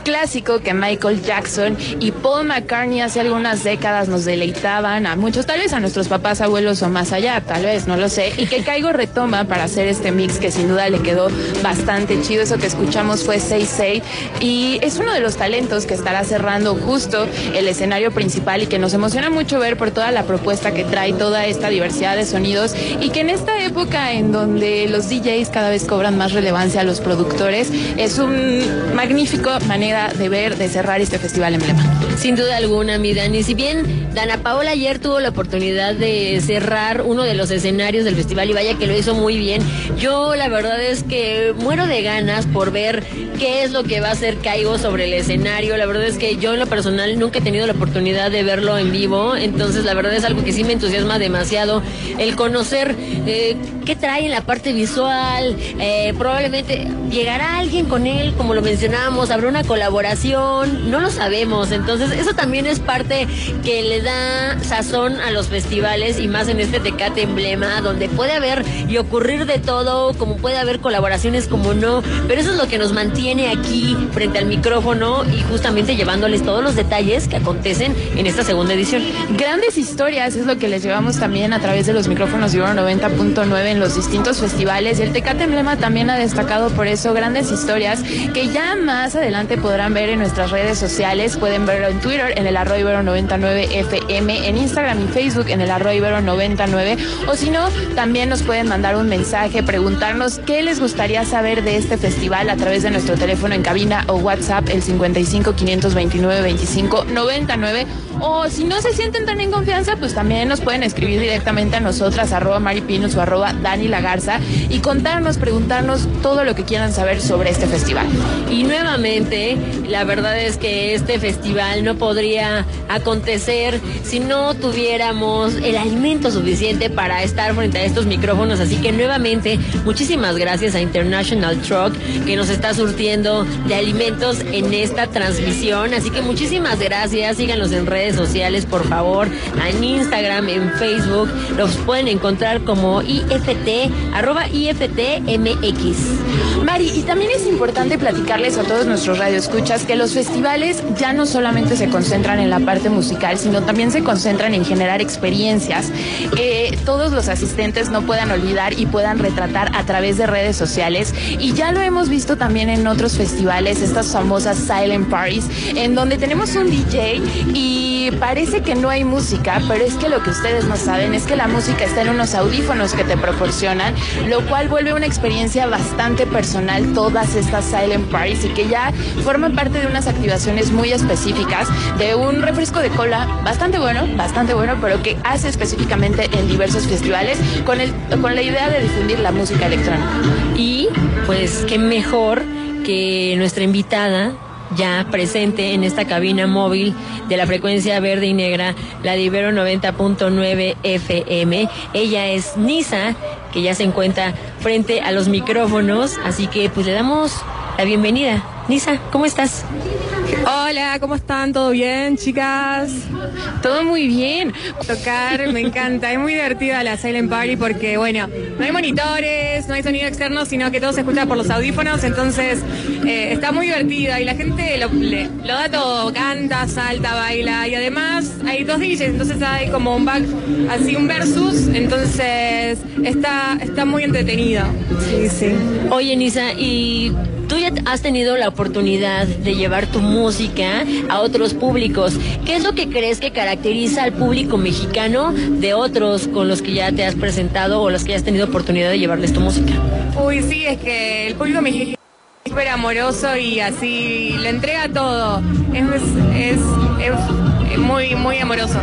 clásico que Michael Jackson y Paul McCartney hace algunas décadas nos deleitaban a muchos, tal vez a nuestros papás, abuelos o más allá, tal vez, no lo sé, y que Kygo retoma para hacer este mix que sin duda le quedó bastante chido. Eso que escuchamos fue Say Say, y es uno de los talentos que estará cerrando justo el escenario principal y que nos emociona mucho ver por toda la propuesta que trae, toda esta diversidad de sonidos, y que en esta época en donde los DJs cada vez cobran más relevancia a los productores, es un magnífico manera de ver, de cerrar este festival emblema. Sin duda alguna, mi Dani. Si bien Dana Paola ayer tuvo la oportunidad de cerrar uno de los escenarios del festival, y vaya que lo hizo muy bien, yo la verdad es que muero de ganas por ver qué es lo que va a hacer Kygo sobre el escenario. La verdad es que yo en lo personal nunca he tenido la oportunidad de verlo en vivo, entonces la verdad es algo que sí me entusiasma demasiado, el conocer qué trae en la parte visual. Probablemente llegará alguien con él, como lo mencionábamos, habrá una colaboración, no lo sabemos. Entonces eso también es parte que le da sazón a los festivales, y más en este Tecate Emblema, donde puede haber y ocurrir de todo, como puede haber colaboraciones como no, pero eso es lo que nos mantiene aquí frente al micrófono y justamente llevándoles todos los detalles que acontecen en esta segunda edición. Grandes historias es lo que les llevamos también a través de los micrófonos de Ibero 90.9 en los distintos festivales, y el Tecate Emblema también ha destacado por eso grandes historias que ya más adelante podrán ver en nuestras redes sociales. Pueden verlo en Twitter en el @Ibero99FM, en Instagram y Facebook en el @Ibero99, o si no, también nos pueden mandar un mensaje, preguntarnos qué les gustaría saber de este festival a través de nuestro teléfono en cabina o WhatsApp, el 55 529 25 99, o si no se sienten tan en confianza, pues también nos pueden escribir directamente a nosotras, @Maripinos o @Dani Lagarza, y contarnos, preguntarnos todo lo que quieran saber sobre este festival. Y nuevamente, la verdad es que este festival no podría acontecer si no tuviéramos el alimento suficiente para estar frente a estos micrófonos, así que nuevamente muchísimas gracias a International Truck, que nos está surtiendo de alimentos en esta transmisión. Así que muchísimas gracias, síganos en redes sociales, por favor, en Instagram, en Facebook, los pueden encontrar como IFT, @IFTMX. Mari, y también es importante platicarles a todos nuestros radioescuchas que los festivales ya no solamente se concentran en la parte musical, sino también se concentran en generar experiencias que todos los asistentes no puedan olvidar y puedan retratar a través de redes sociales. Y ya lo hemos visto también en otros festivales, estas famosas silent parties, en donde tenemos un DJ y parece que no hay música, pero es que lo que ustedes no saben es que la música está en unos audífonos que te proporcionan, lo cual vuelve una experiencia bastante personal todas estas silent parties, y que ya forman parte de unas activaciones muy específicas de un refresco de cola bastante bueno, pero que hace específicamente en diversos festivales con la idea de difundir la música electrónica. Y pues qué mejor que nuestra invitada ya presente en esta cabina móvil de la frecuencia verde y negra, la de Ibero 90.9 FM. Ella es Nisa, que ya se encuentra frente a los micrófonos, así que pues le damos la bienvenida. Nisa, ¿cómo estás? Hola, ¿cómo están? ¿Todo bien, chicas? Todo muy bien. Tocar, me encanta. Es muy divertida la Silent Party porque, bueno, no hay monitores, no hay sonido externo, sino que todo se escucha por los audífonos, entonces está muy divertida y la gente lo da todo, canta, salta, baila, y además hay dos DJs, entonces hay como un back, así un versus, entonces está muy entretenido. Sí, sí. Oye, Nisa, y tú ya has tenido la oportunidad de llevar tu música a otros públicos. ¿Qué es lo que crees que caracteriza al público mexicano de otros con los que ya te has presentado o los que ya has tenido oportunidad de llevarles tu música? Uy, sí, es que el público mexicano es súper amoroso y así le entrega todo. Es muy, muy amoroso.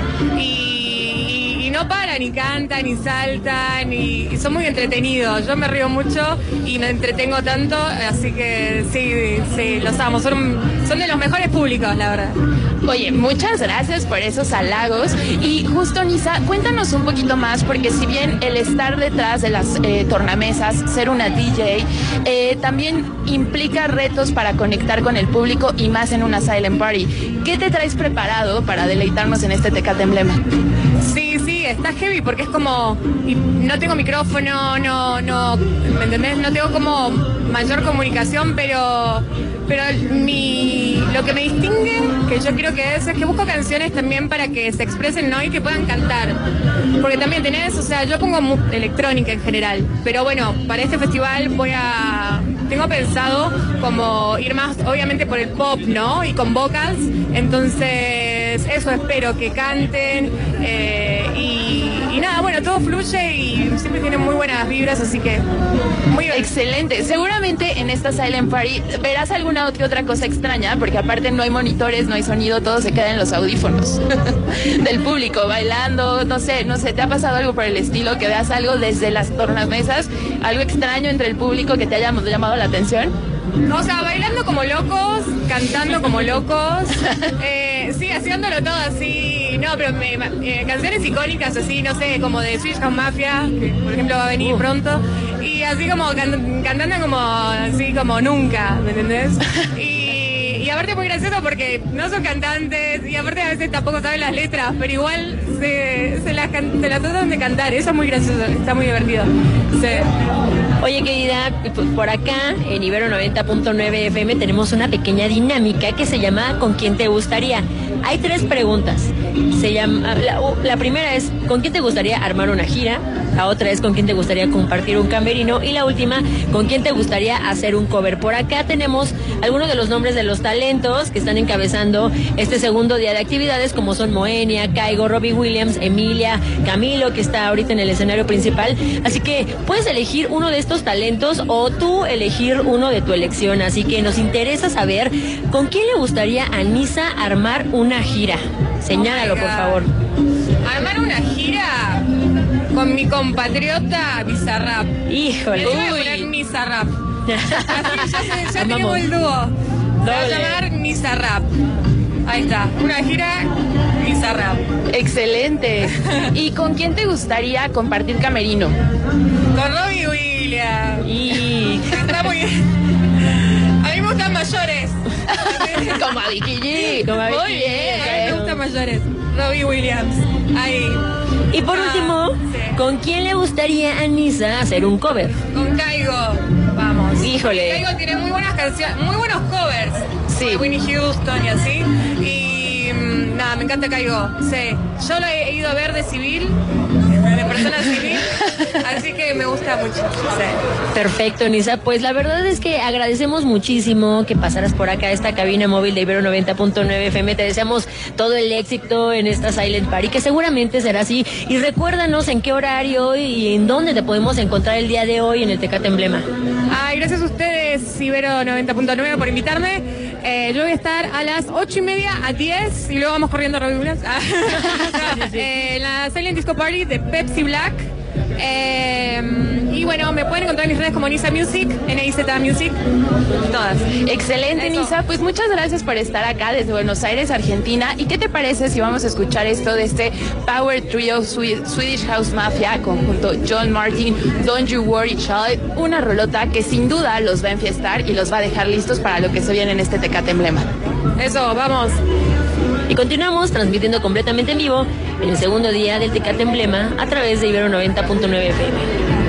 Y no paran, y cantan, y saltan, y son muy entretenidos. Yo me río mucho y me entretengo tanto, así que sí, los amo. Son de los mejores públicos, la verdad. Oye, muchas gracias por esos halagos. Y justo, Nisa, cuéntanos un poquito más, porque si bien el estar detrás de las tornamesas, ser una DJ, también implica retos para conectar con el público y más en una silent party. ¿Qué te traes preparado para deleitarnos en este Tecate Emblema? Sí, está heavy porque es como, no tengo micrófono, no, ¿me entendés? No tengo como mayor comunicación, pero pero lo que me distingue, que yo creo que es que busco canciones también para que se expresen, ¿no? Y que puedan cantar. Porque también tenés, o sea, yo pongo electrónica en general, pero bueno, para este festival tengo pensado como ir más, obviamente, por el pop, ¿no? Y con vocals, entonces eso espero que canten, y nada, bueno, todo fluye y siempre tienen muy buenas vibras, así que muy bien. Excelente. Seguramente en esta Silent Party verás alguna que otra cosa extraña, porque aparte no hay monitores, no hay sonido, todo se queda en los audífonos del público, bailando, no sé, ¿te ha pasado algo por el estilo? Que veas algo desde las tornamesas, algo extraño entre el público que te haya llamado la atención. O sea, bailando como locos, cantando como locos, sí, haciéndolo todo así, no, pero canciones icónicas así, no sé, como de Swedish House Mafia, que por ejemplo va a venir pronto, y así como cantando como así como nunca, ¿me entendés? Y aparte muy gracioso porque no son cantantes y aparte a veces tampoco saben las letras, pero igual se las tratan de cantar, eso es muy gracioso, está muy divertido. Sí. Oye, querida, por acá en Ibero 90.9 FM tenemos una pequeña dinámica que se llama ¿Con quién te gustaría? Hay 3 preguntas. La primera es ¿con quién te gustaría armar una gira? La otra es ¿con quién te gustaría compartir un camerino? Y la última, ¿con quién te gustaría hacer un cover? Por acá tenemos algunos de los nombres de los talentos que están encabezando este segundo día de actividades, como son Moenia, Caigo, Robbie Williams, Emilia, Camilo, que está ahorita en el escenario principal. Así que puedes elegir uno de estos talentos o tú elegir uno de tu elección. Así que nos interesa saber ¿con quién le gustaría a Nisa armar una gira? Señálalo, por favor. Armar una gira con mi compatriota Bizarrap. Híjole. Le voy a poner Bizarrap. Así ya tenemos el dúo. Se va a llamar Bizarrap. Ahí está, una gira Bizarrap. Excelente. ¿Y con quién te gustaría compartir camerino? Con Robbie Williams. Y está muy bien. A mí me gustan mayores. Como a Vicky G. Muy bien. A mí me gustan mayores. Robbie Williams. Ahí. Y por último, sí. ¿con quién le gustaría a Nisa hacer un cover? Con Caigo. Vamos. Híjole. Caigo tiene muy buenas canciones, muy buenos covers. Sí. De Winnie Houston y así. Y nada, me encanta Caigo. Sí. Yo lo he ido a ver de civil, de persona civil, así que me gusta mucho. Sí. Perfecto, Nisa. Pues la verdad es que agradecemos muchísimo que pasaras por acá a esta cabina móvil de Ibero 90.9 FM. Te deseamos todo el éxito en esta Silent Party, que seguramente será así. Y recuérdanos en qué horario y en dónde te podemos encontrar el día de hoy en el Tecate Emblema. Ay, gracias a ustedes, Ibero 90.9, por invitarme. Yo voy a estar a las 8:30 a 10 y luego vamos corriendo a Robbie Williams. La Silent Disco Party de Pepsi Black. Y bueno, me pueden encontrar en mis redes como Nisa Music, N-I-Z Music, todas. Excelente, Eso. Nisa. Pues muchas gracias por estar acá desde Buenos Aires, Argentina. ¿Y qué te parece si vamos a escuchar esto de este Power Trio Swedish House Mafia conjunto John Martin, Don't You Worry Child? Una rolota que sin duda los va a enfiestar y los va a dejar listos para lo que se viene en este Tecate Emblema. Eso, vamos. Y continuamos transmitiendo completamente en vivo en el segundo día del Tecate Emblema a través de Ibero 90.9 FM.